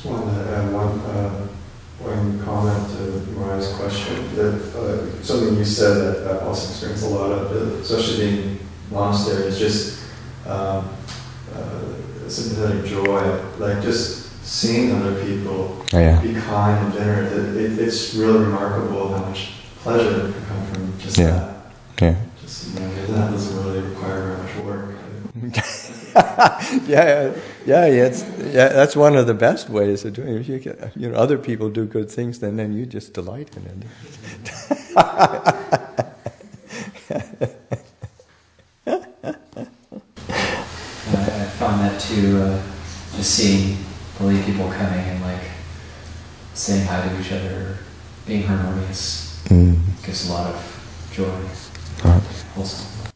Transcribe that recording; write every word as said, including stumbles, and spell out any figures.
just wanted to add one, uh, one comment to Mariah's question. That uh, something you said that I also experience a lot of, especially being monastery, is just um, uh, sympathetic joy, like just seeing other people oh, yeah. be kind and generous. It, it, it's really remarkable how much pleasure can come from just yeah. that. Yeah. Just, you know, that doesn't really require very much work. yeah, yeah, yeah, it's, yeah. That's one of the best ways of doing it. If you can, you know, other people do good things, then then you just delight in it. I found that too. Uh, just seeing the lay people coming and like saying hi to each other, being harmonious, mm. gives a lot of joy, Right. wholesome.